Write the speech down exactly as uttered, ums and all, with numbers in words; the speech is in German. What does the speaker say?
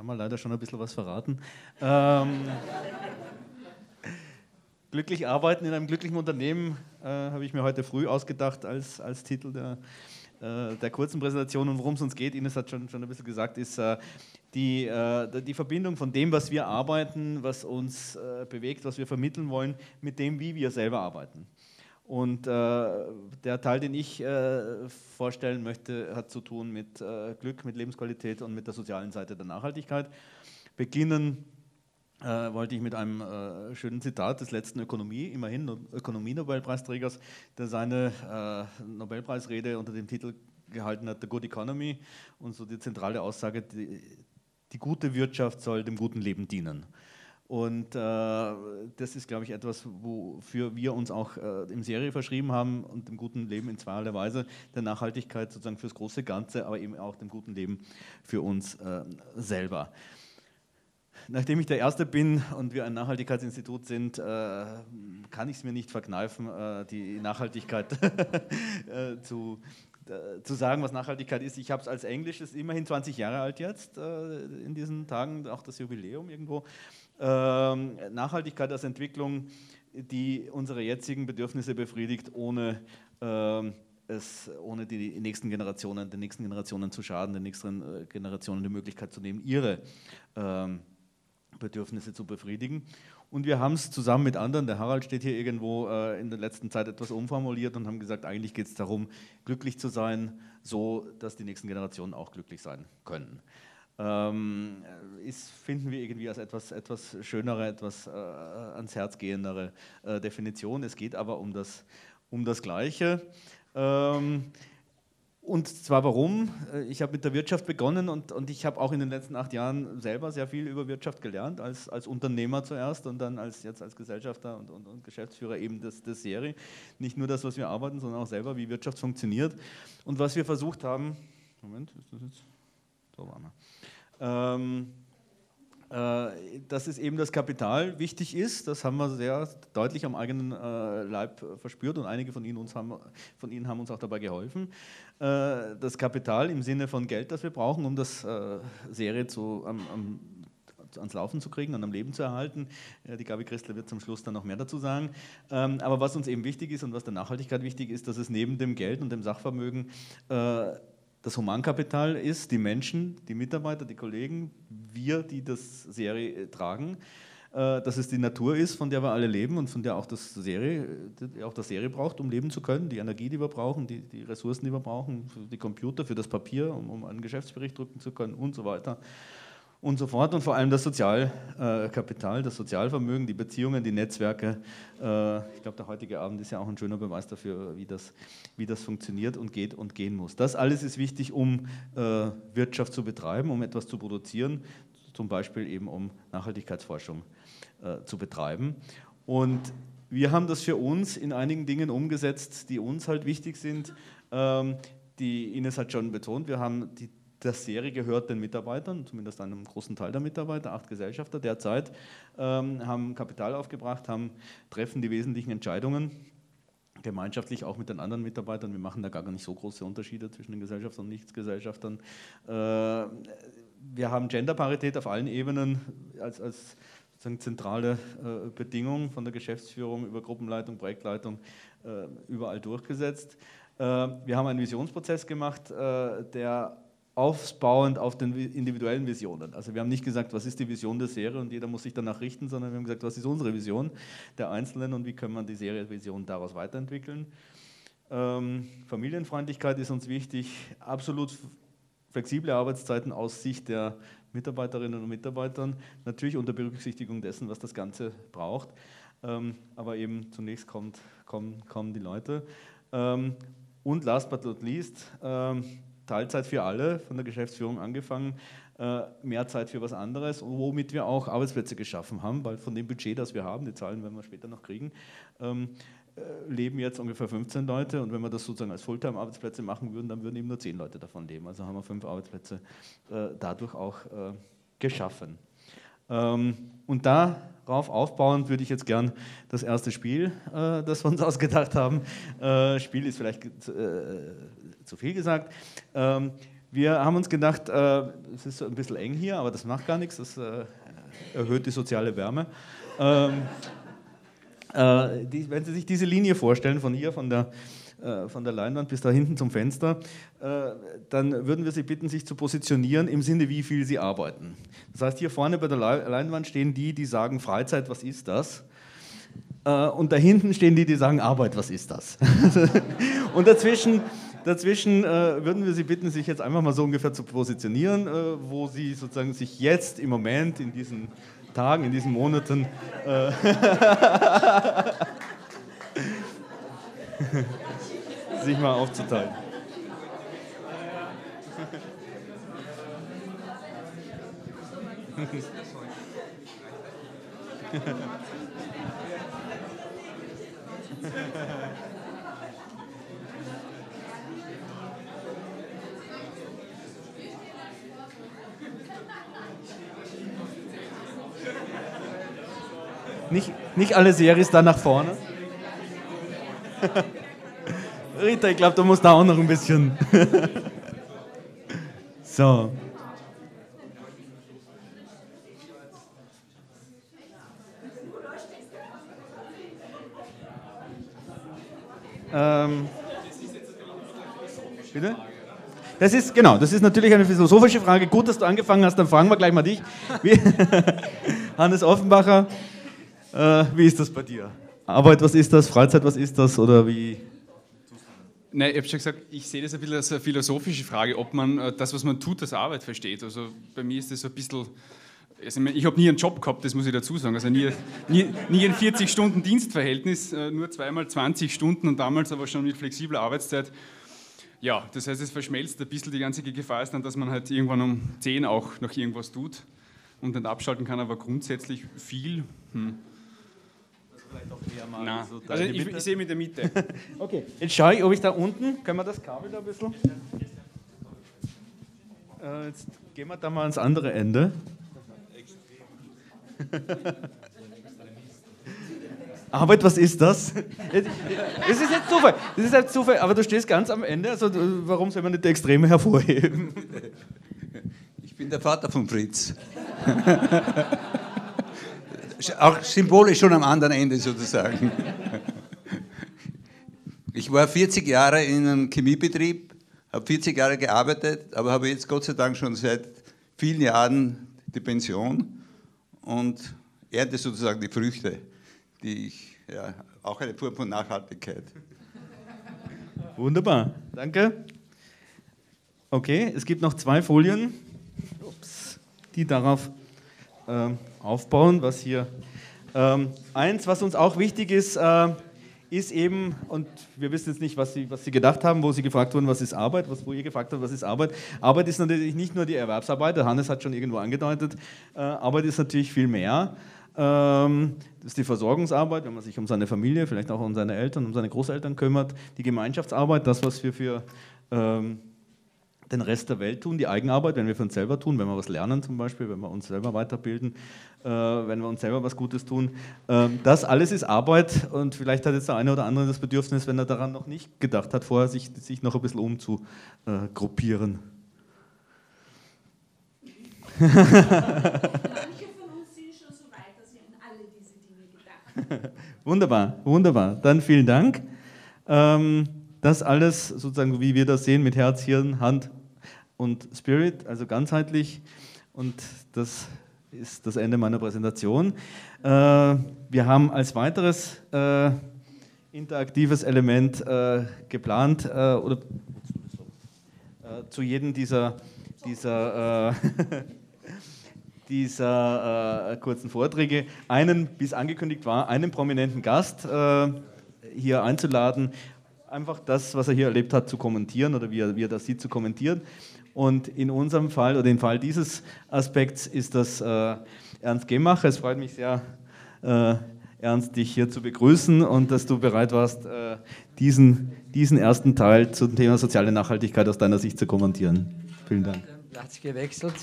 haben wir leider schon ein bisschen was verraten. Ähm, glücklich arbeiten in einem glücklichen Unternehmen äh, habe ich mir heute früh ausgedacht als, als Titel der, äh, der kurzen Präsentation. Und worum es uns geht, Ines hat schon, schon ein bisschen gesagt, ist äh, die, äh, die Verbindung von dem, was wir arbeiten, was uns äh, bewegt, was wir vermitteln wollen, mit dem, wie wir selber arbeiten. Und äh, der Teil, den ich äh, vorstellen möchte, hat zu tun mit äh, Glück, mit Lebensqualität und mit der sozialen Seite der Nachhaltigkeit. Beginnen äh, wollte ich mit einem äh, schönen Zitat des letzten Ökonomie, immerhin Ökonomie-Nobelpreisträgers, der seine äh, Nobelpreisrede unter dem Titel gehalten hat, The Good Economy, und so die zentrale Aussage, die, die gute Wirtschaft soll dem guten Leben dienen. Und äh, das ist, glaube ich, etwas, wofür wir uns auch äh, im Serie verschrieben haben und dem guten Leben in zweierlei Weise, der Nachhaltigkeit sozusagen fürs große Ganze, aber eben auch dem guten Leben für uns äh, selber. Nachdem ich der Erste bin und wir ein Nachhaltigkeitsinstitut sind, äh, kann ich es mir nicht verkneifen, äh, die Nachhaltigkeit äh, zu zu sagen, was Nachhaltigkeit ist. Ich habe es als Englisch, ist immerhin zwanzig Jahre alt jetzt, äh, in diesen Tagen, auch das Jubiläum irgendwo. Ähm, Nachhaltigkeit als Entwicklung, die unsere jetzigen Bedürfnisse befriedigt, ohne, ähm, es, ohne die nächsten Generationen, den nächsten Generationen zu schaden, den nächsten äh, Generationen die Möglichkeit zu nehmen, ihre ähm, Bedürfnisse zu befriedigen. Und wir haben es zusammen mit anderen, der Harald steht hier irgendwo, äh, in der letzten Zeit etwas umformuliert und haben gesagt, eigentlich geht es darum, glücklich zu sein, so dass die nächsten Generationen auch glücklich sein können. Ähm, ist, finden wir irgendwie als etwas, etwas schönere, etwas äh, ans Herz gehendere äh, Definition. Es geht aber um das, um das Gleiche. Ähm, Und zwar warum? Ich habe mit der Wirtschaft begonnen und, und ich habe auch in den letzten acht Jahren selber sehr viel über Wirtschaft gelernt, als, als Unternehmer zuerst und dann als, jetzt als Gesellschafter und, und, und Geschäftsführer eben des, des Serie. Nicht nur das, was wir arbeiten, sondern auch selber, wie Wirtschaft funktioniert. Und was wir versucht haben, Moment, ist das jetzt? So waren wir. Ähm, dass es eben das Kapital wichtig ist, das haben wir sehr deutlich am eigenen äh, Leib verspürt und einige von Ihnen, uns haben, von Ihnen haben uns auch dabei geholfen. Äh, das Kapital im Sinne von Geld, das wir brauchen, um das äh, Serie zu, am, am, ans Laufen zu kriegen und am Leben zu erhalten. Ja, die Gabi Christler wird zum Schluss dann noch mehr dazu sagen. Ähm, aber was uns eben wichtig ist und was der Nachhaltigkeit wichtig ist, dass es neben dem Geld und dem Sachvermögen äh, das Humankapital ist, die Menschen, die Mitarbeiter, die Kollegen, wir, die das Serie tragen, dass es die Natur ist, von der wir alle leben und von der auch das Serie, auch das Serie braucht, um leben zu können, die Energie, die wir brauchen, die, die Ressourcen, die wir brauchen, für die Computer, für das Papier, um, um einen Geschäftsbericht drucken zu können und so weiter. Und so fort und vor allem das Sozialkapital, das Sozialvermögen, die Beziehungen, die Netzwerke. Ich glaube, der heutige Abend ist ja auch ein schöner Beweis dafür, wie das, wie das funktioniert und geht und gehen muss. Das alles ist wichtig, um Wirtschaft zu betreiben, um etwas zu produzieren, zum Beispiel eben um Nachhaltigkeitsforschung zu betreiben. Und wir haben das für uns in einigen Dingen umgesetzt, die uns halt wichtig sind. Die Ines hat schon betont, wir haben die Das Serie gehört den Mitarbeitern, zumindest einem großen Teil der Mitarbeiter, acht Gesellschafter derzeit, ähm, haben Kapital aufgebracht, haben, treffen die wesentlichen Entscheidungen, gemeinschaftlich auch mit den anderen Mitarbeitern. Wir machen da gar nicht so große Unterschiede zwischen den Gesellschaftern und Nichtgesellschaftern. Äh, wir haben Genderparität auf allen Ebenen als, als sozusagen zentrale äh, Bedingung von der Geschäftsführung über Gruppenleitung, Projektleitung äh, überall durchgesetzt. Äh, wir haben einen Visionsprozess gemacht, äh, der aufbauend auf den individuellen Visionen. Also wir haben nicht gesagt, was ist die Vision der Serie und jeder muss sich danach richten, sondern wir haben gesagt, was ist unsere Vision der Einzelnen und wie können wir die Serie-Vision daraus weiterentwickeln. Ähm, Familienfreundlichkeit ist uns wichtig, absolut flexible Arbeitszeiten aus Sicht der Mitarbeiterinnen und Mitarbeitern, natürlich unter Berücksichtigung dessen, was das Ganze braucht, ähm, aber eben zunächst kommt, kommen, kommen die Leute. Ähm, und last but not least, ähm, Teilzeit für alle, von der Geschäftsführung angefangen, äh, mehr Zeit für was anderes, womit wir auch Arbeitsplätze geschaffen haben, weil von dem Budget, das wir haben, die Zahlen werden wir später noch kriegen, ähm, äh, leben jetzt ungefähr fünfzehn Leute und wenn wir das sozusagen als Fulltime-Arbeitsplätze machen würden, dann würden eben nur zehn Leute davon leben. Also haben wir fünf Arbeitsplätze äh, dadurch auch äh, geschaffen. Ähm, und darauf aufbauend würde ich jetzt gern das erste Spiel, äh, das wir uns ausgedacht haben, äh, Spiel ist vielleicht äh, zu viel gesagt, ähm, Wir haben uns gedacht, äh, es ist so ein bisschen eng hier, aber das macht gar nichts, das äh, erhöht die soziale Wärme. Ähm, äh, die, wenn Sie sich diese Linie vorstellen, von hier, von der, äh, von der Leinwand bis da hinten zum Fenster, äh, dann würden wir Sie bitten, sich zu positionieren im Sinne, wie viel Sie arbeiten. Das heißt, hier vorne bei der Leinwand stehen die, die sagen, Freizeit, was ist das? Äh, und da hinten stehen die, die sagen, Arbeit, was ist das? Und dazwischen... Dazwischen äh, würden wir Sie bitten, sich jetzt einfach mal so ungefähr zu positionieren, äh, wo Sie sozusagen sich jetzt im Moment, in diesen Tagen, in diesen Monaten äh, sich mal aufzuteilen. Nicht, nicht alle Series da nach vorne. Rita, ich glaube, du musst da auch noch ein bisschen. So. Ähm. Bitte? Das ist, genau, das ist natürlich eine philosophische Frage. Gut, dass du angefangen hast, dann fragen wir gleich mal dich. Wie, Hannes Offenbacher. Äh, wie ist das bei dir? Arbeit, was ist das? Freizeit, was ist das? Oder wie? Nein, ich habe schon gesagt, ich sehe das ein bisschen als eine philosophische Frage, ob man äh, das, was man tut, als Arbeit versteht. Also bei mir ist das so ein bisschen... Also ich habe nie einen Job gehabt, das muss ich dazu sagen. Also nie, nie, nie ein vierzig-Stunden-Dienstverhältnis, äh, nur zweimal zwanzig Stunden und damals aber schon mit flexibler Arbeitszeit. Ja, das heißt, es verschmelzt ein bisschen. Die ganze Gefahr ist dann, dass man halt irgendwann um zehn auch noch irgendwas tut und dann abschalten kann, aber grundsätzlich viel... Hm. Vielleicht auch eher mal Nein. so Also ich, ich sehe mit der Mitte. Okay, jetzt schaue ich, ob ich da unten, können wir das Kabel da ein bisschen? Äh, jetzt gehen wir da mal ans andere Ende. Arbeit, was ist das? Das ist jetzt Zufall, das ist jetzt Zufall, aber du stehst ganz am Ende, also warum soll man nicht die Extreme hervorheben? Ich bin der Vater von Fritz. Auch symbolisch schon am anderen Ende sozusagen. Ich war vierzig Jahre in einem Chemiebetrieb, habe vierzig Jahre gearbeitet, aber habe jetzt Gott sei Dank schon seit vielen Jahren die Pension und ernte sozusagen die Früchte, die ich, ja, auch eine Form von Nachhaltigkeit. Wunderbar, danke. Okay, es gibt noch zwei Folien, ups, die darauf äh, aufbauen, was hier... Ähm, eins, was uns auch wichtig ist, äh, ist eben, und wir wissen jetzt nicht, was Sie, was Sie gedacht haben, wo Sie gefragt wurden, was ist Arbeit, was, wo ihr gefragt habt, was ist Arbeit. Arbeit ist natürlich nicht nur die Erwerbsarbeit, der Hannes hat schon irgendwo angedeutet, äh, Arbeit ist natürlich viel mehr. Ähm, das ist die Versorgungsarbeit, wenn man sich um seine Familie, vielleicht auch um seine Eltern, um seine Großeltern kümmert, die Gemeinschaftsarbeit, das, was wir für... Ähm, den Rest der Welt tun, die Eigenarbeit, wenn wir für uns selber tun, wenn wir was lernen zum Beispiel, wenn wir uns selber weiterbilden, äh, wenn wir uns selber was Gutes tun. Ähm, das alles ist Arbeit und vielleicht hat jetzt der eine oder andere das Bedürfnis, wenn er daran noch nicht gedacht hat, vorher sich, sich noch ein bisschen umzugruppieren. Manche von uns sind schon so weit, dass sie an alle diese Dinge gedacht haben. Wunderbar, wunderbar. Dann vielen Dank. Ähm, das alles sozusagen, wie wir das sehen, mit Herz, Hirn, Hand und Spirit, also ganzheitlich. Und das ist das Ende meiner Präsentation. Äh, wir haben als weiteres äh, interaktives Element äh, geplant, äh, oder äh, zu jedem dieser, dieser, äh, dieser äh, kurzen Vorträge einen, wie es angekündigt war, einen prominenten Gast äh, hier einzuladen, einfach das, was er hier erlebt hat, zu kommentieren oder wie er, wie er das sieht, zu kommentieren. Und in unserem Fall, oder im Fall dieses Aspekts, ist das äh, Ernst Gemacher. Es freut mich sehr, äh, Ernst, dich hier zu begrüßen und dass du bereit warst, äh, diesen, diesen ersten Teil zum Thema soziale Nachhaltigkeit aus deiner Sicht zu kommentieren. Vielen Dank. Platz gewechselt.